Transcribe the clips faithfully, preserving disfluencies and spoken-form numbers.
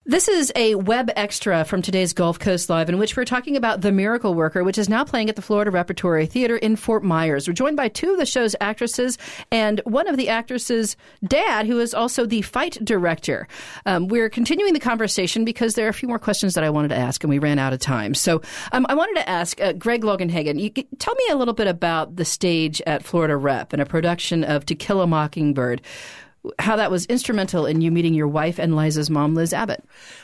This is a web extra from today's Gulf Coast Live in which we're talking about The Miracle Worker, which is now playing at the Florida Repertory Theater in Fort Myers. We're joined by two of the show's actresses and one of the actresses' dad, who is also the fight director. Um, we're continuing the conversation because there are a few more questions that I wanted to ask, and we ran out of time. So um, I wanted to ask uh, Greg Logan-Hagen, you, tell me a little bit about the stage at Florida Rep and a production of To Kill a Mockingbird, how that was instrumental in you meeting your wife and Liza's mom, Liz Abbott.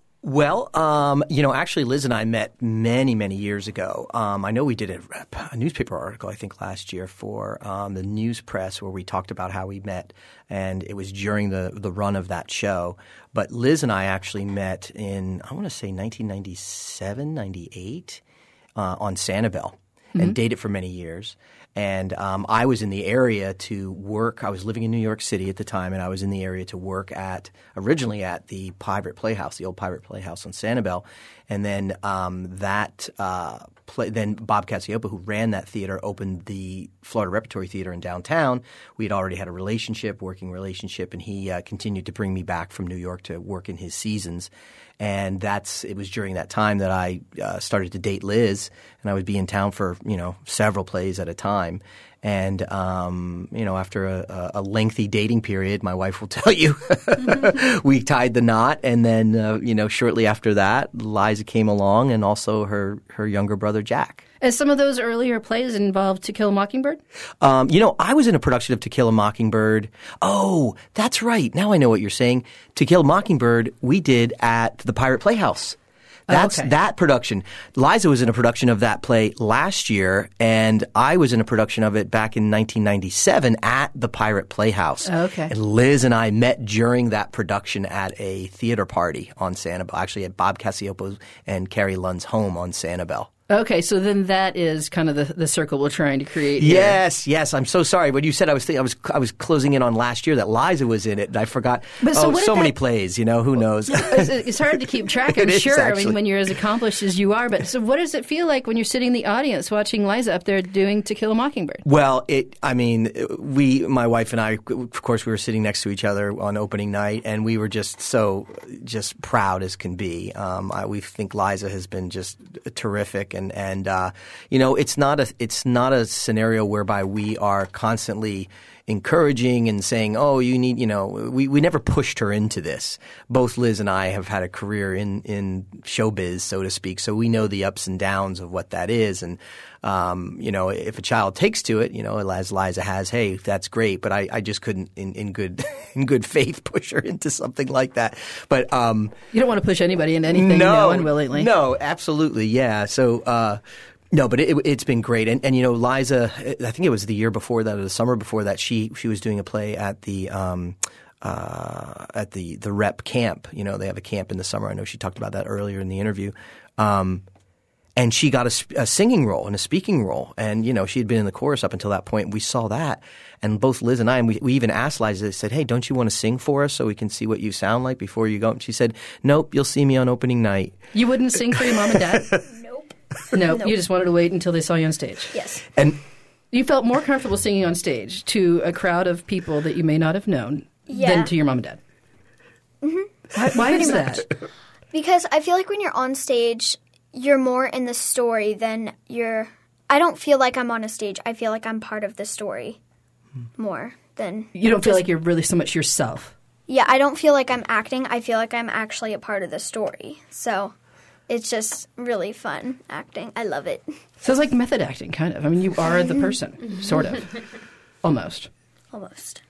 Well, um, you know, actually, Liz and I met many, many years ago. Um, I know we did a, a newspaper article, I think, last year for um, the News Press where we talked about how we met, and it was during the, the run of that show. But Liz and I actually met in, I want to say, nineteen ninety-seven, ninety-eight uh, on Sanibel, mm-hmm. and dated for many years. And um, I was in the area to work. I was living in New York City at the time, and I was in the area to work at originally at the Pirate Playhouse, the old Pirate Playhouse on Sanibel. And then um, that uh, play, then Bob Cacioppo, who ran that theater, opened the Florida Repertory Theater in downtown. We had already had a relationship, working relationship, and he uh, continued to bring me back from New York to work in his seasons. And that's it was during that time that I uh, started to date Liz, and I would be in town for, you know, several plays at a time. And, um, you know, after a, a lengthy dating period, my wife will tell you, mm-hmm. we tied the knot. And then, uh, you know, shortly after that, Liza came along, and also her, her younger brother, Jack. As some of those earlier plays involved To Kill a Mockingbird? Um, you know, I was in a production of To Kill a Mockingbird. Oh, that's right. Now I know what you're saying. To Kill a Mockingbird, we did at the Pirate Playhouse. That's oh, okay. that production. Liza was in a production of that play last year, and I was in a production of it back in nineteen ninety-seven at the Pirate Playhouse. Oh, okay. And Liz and I met during that production at a theater party on Sanibel, actually at Bob Cacioppo's and Carrie Lund's home on Sanibel. Okay, so then that is kind of the, the circle we're trying to create here. Yes, yes. I'm so sorry. When you said I was, th- I was, I was closing in on last year that Liza was in it, and I forgot. But so oh, what so did many that, plays. You know, who knows? It's, it's hard to keep track. I'm It sure. is, I mean, actually. when you're as accomplished as you are. But so, what does it feel like when you're sitting in the audience watching Liza up there doing To Kill a Mockingbird? Well, it. I mean, we, my wife and I, of course, we were sitting next to each other on opening night, and we were just so just proud as can be. Um, I, we think Liza has been just terrific, and and. Uh, You know, it's not a it's not a scenario whereby we are constantly encouraging and saying, oh, you need, you know, we, we never pushed her into this. Both Liz and I have had a career in, in showbiz, so to speak, so we know the ups and downs of what that is. And, um, you know, if a child takes to it, you know, as Liza has, hey, that's great, but I, I just couldn't in, in good in good faith push her into something like that. But um, you don't want to push anybody into anything, no, you know, unwillingly. No, absolutely, yeah. So, uh, No, but it, it's been great. And, and, you know, Liza, I think it was the year before that or the summer before that, she she was doing a play at the um, uh, at the, the Rep camp. You know, they have a camp in the summer. I know she talked about that earlier in the interview. Um, and she got a, a singing role and a speaking role. And, you know, she had been in the chorus up until that point. We saw that. And both Liz and I, and we, we even asked Liza, said, hey, don't you want to sing for us so we can see what you sound like before you go? And she said, nope, you'll see me on opening night. You wouldn't sing for your mom and dad? No, Nope. You just wanted to wait until they saw you on stage. Yes. And you felt more comfortable singing on stage to a crowd of people that you may not have known yeah. than to your mom and dad. Mm-hmm. Why, why is that? Because I feel like when you're on stage, you're more in the story than you're... I don't feel like I'm on a stage. I feel like I'm part of the story more than... You don't feel just, like you're really so much yourself. Yeah, I don't feel like I'm acting. I feel like I'm actually a part of the story. So... It's just really fun acting. I love it. So it's like method acting, kind of. I mean, you are the person, sort of. Almost. Almost.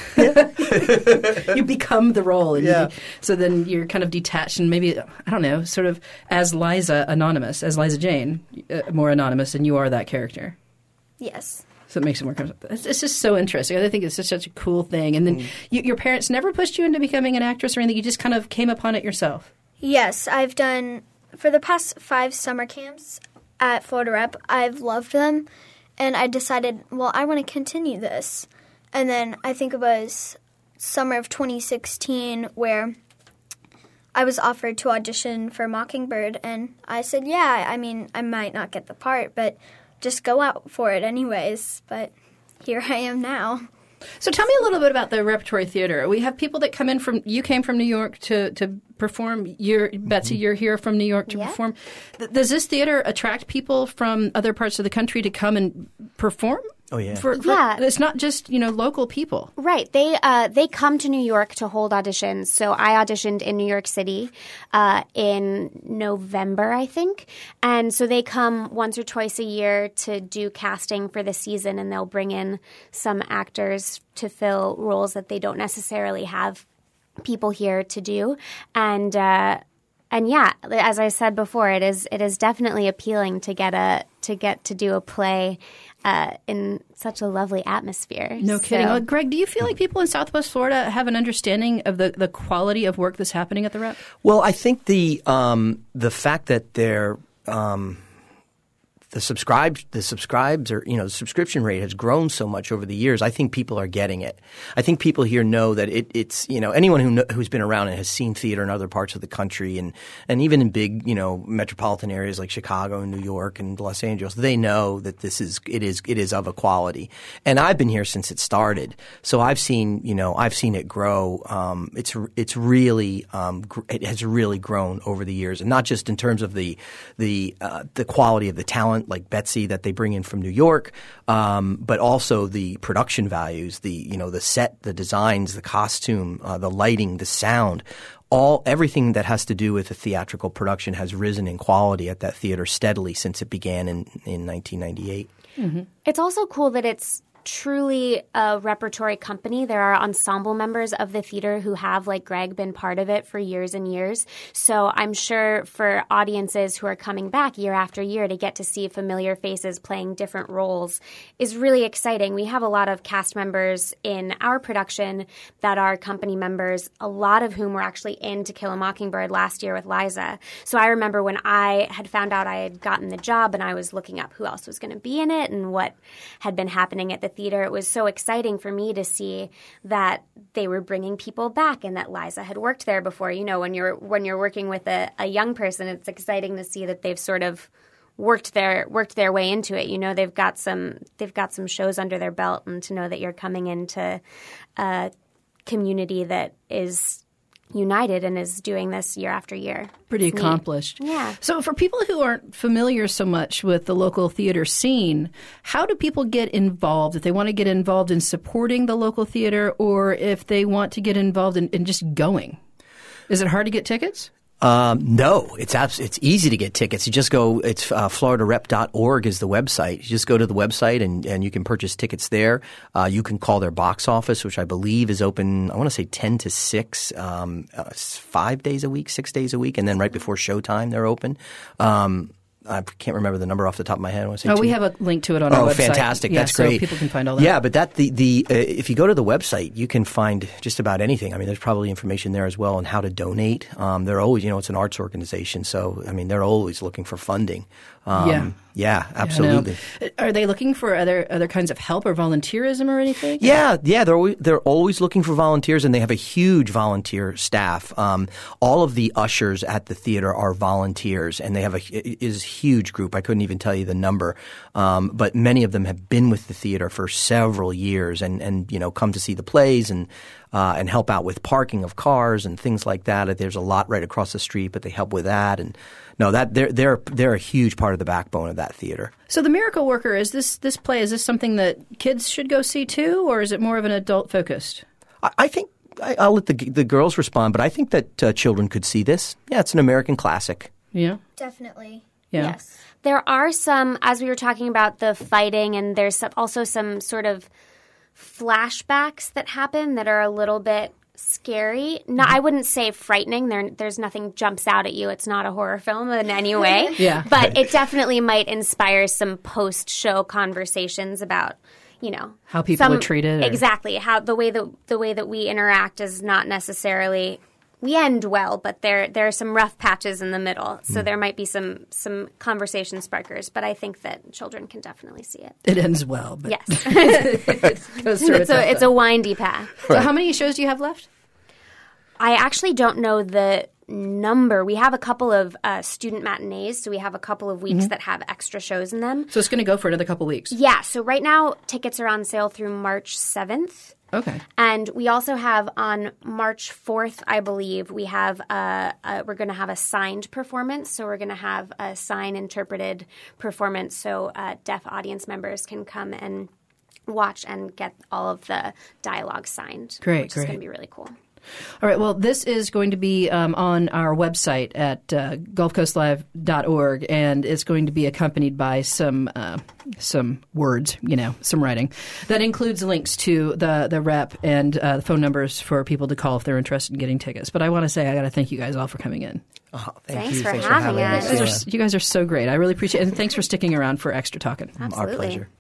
You become the role. And yeah. you, so then you're kind of detached and maybe, I don't know, sort of as Liza anonymous, as Liza Jane, uh, more anonymous, and you are that character. Yes. So it makes it more comfortable. It's, it's just so interesting. I think it's just such a cool thing. And then mm. you, your parents never pushed you into becoming an actress or anything? You just kind of came upon it yourself? Yes. I've done... For the past five summer camps at Florida Rep, I've loved them, and I decided, well, I want to continue this. And then I think it was summer of twenty sixteen where I was offered to audition for Mockingbird, and I said, yeah, I mean, I might not get the part, but just go out for it anyways. But here I am now. So tell me a little bit about the Repertory Theater. We have people that come in from – you came from New York to, to perform. You're, Betsy, you're here from New York to Yeah. perform. Th- Does this theater attract people from other parts of the country to come and perform? Oh, yeah. For, for, Yeah. It's not just, you know, local people. Right. They uh, they come to New York to hold auditions. So I auditioned in New York City uh, in November, I think. And so they come once or twice a year to do casting for the season, and they'll bring in some actors to fill roles that they don't necessarily have people here to do. And uh, and yeah, as I said before, it is it is definitely appealing to get a to get to do a play Uh, in such a lovely atmosphere. No kidding. So- Oh, Greg, do you feel like people in Southwest Florida have an understanding of the, the quality of work that's happening at the Rep? Well, I think the um, the fact that they're um, the subscribe the subscribes or you know the subscription rate has grown so much over the years. I think people are getting it. I think people here know that it, it's you know anyone who know, who's been around and has seen theater in other parts of the country and and even in big you know metropolitan areas like Chicago and New York and Los Angeles, they know that this is it is it is of a quality. And I've been here since it started, so I've seen you know I've seen it grow. Um, it's it's really um, gr- it has really grown over the years, and not just in terms of the the uh, the quality of the talent like Betsy that they bring in from New York, um, but also the production values, the you know the set, the designs, the costume, uh, the lighting, the sound. All everything that has to do with a theatrical production has risen in quality at that theater steadily since it began in, in nineteen ninety-eight. Mm-hmm. It's also cool that it's truly a repertory company. There are ensemble members of the theater who have, like Greg, been part of it for years and years. So I'm sure for audiences who are coming back year after year to get to see familiar faces playing different roles is really exciting. We have a lot of cast members in our production that are company members, a lot of whom were actually in To Kill a Mockingbird last year with Liza. So I remember when I had found out I had gotten the job and I was looking up who else was going to be in it and what had been happening at the theater, it was so exciting for me to see that they were bringing people back and that Liza had worked there before. You know, when you're when you're working with a, a young person, it's exciting to see that they've sort of worked their worked their way into it. You know, they've got some they've got some shows under their belt, and to know that you're coming into a community that is united and is doing this year after year. Pretty It's neat. accomplished. Yeah. So for people who aren't familiar so much with the local theater scene, how do people get involved? If they want to get involved in supporting the local theater or if they want to get involved in, in just going? Is it hard to get tickets? Um, no, it's abs- it's easy to get tickets. You just go, it's uh, florida rep dot org is the website. You just go to the website and, and you can purchase tickets there. Uh, you can call their box office, which I believe is open, I want to say ten to six, um, uh, five days a week, six days a week. And then right before showtime, they're open. Um, I can't remember the number off the top of my head. I want to say Oh, two. we have a link to it on our Oh, website. fantastic! Yeah, That's so great. people can find all that. Yeah, but that the the uh, if you go to the website, you can find just about anything. I mean, there's probably information there as well on how to donate. Um, they're always, you know, it's an arts organization, so I mean, they're always looking for funding. Um, Yeah. Yeah, absolutely. Yeah, I know. Are they looking for other other kinds of help or volunteerism or anything? Yeah, yeah, they're always, they're always looking for volunteers, and they have a huge volunteer staff. Um, all of the ushers at the theater are volunteers, and they have a it is a huge group. I couldn't even tell you the number, um, but many of them have been with the theater for several years, and and you know come to see the plays and. Uh, and help out with parking of cars and things like that. There's a lot right across the street, but they help with that. And no, that they're they're they're a huge part of the backbone of that theater. So the Miracle Worker, is this this play, is this something that kids should go see too, or is it more of an adult focused? I, I think I, I'll let the the girls respond, but I think that uh, children could see this. Yeah, it's an American classic. Yeah. Definitely. Yeah. Yes. There are some, as we were talking about the fighting, and there's some, also some sort of flashbacks that happen that are a little bit scary. No, I wouldn't say frightening. There, there's nothing jumps out at you. It's not a horror film in any way. Yeah. But it definitely might inspire some post-show conversations about, you know, How people some- are treated or- Exactly. How the way that the way that we interact is not necessarily. We end well, but there there are some rough patches in the middle. So there might be some some conversation sparkers, but I think that children can definitely see it. It ends well. But Yes. it goes through it's, a, it's a windy path. So how many shows do you have left? I actually don't know the number. We have a couple of uh, student matinees, so we have a couple of weeks mm-hmm. that have extra shows in them. So it's going to go for another couple weeks? Yeah. So right now, tickets are on sale through March seventh. Okay. And we also have on March fourth, I believe, we have a, a, we're going to have a signed performance. So we're going to have a sign interpreted performance so uh, deaf audience members can come and watch and get all of the dialogue signed. Great, which great. is going to be really cool. All right. Well, this is going to be um, on our website at uh, gulf coast live dot org, and it's going to be accompanied by some uh, some words, you know, some writing that includes links to the the rep and uh, the phone numbers for people to call if they're interested in getting tickets. But I want to say I got to thank you guys all for coming in. Oh, thank thanks you. For thanks having for having us. us. You guys, are, you guys are so great. I really appreciate it, and thanks for sticking around for Extra Talking. Absolutely. Our pleasure.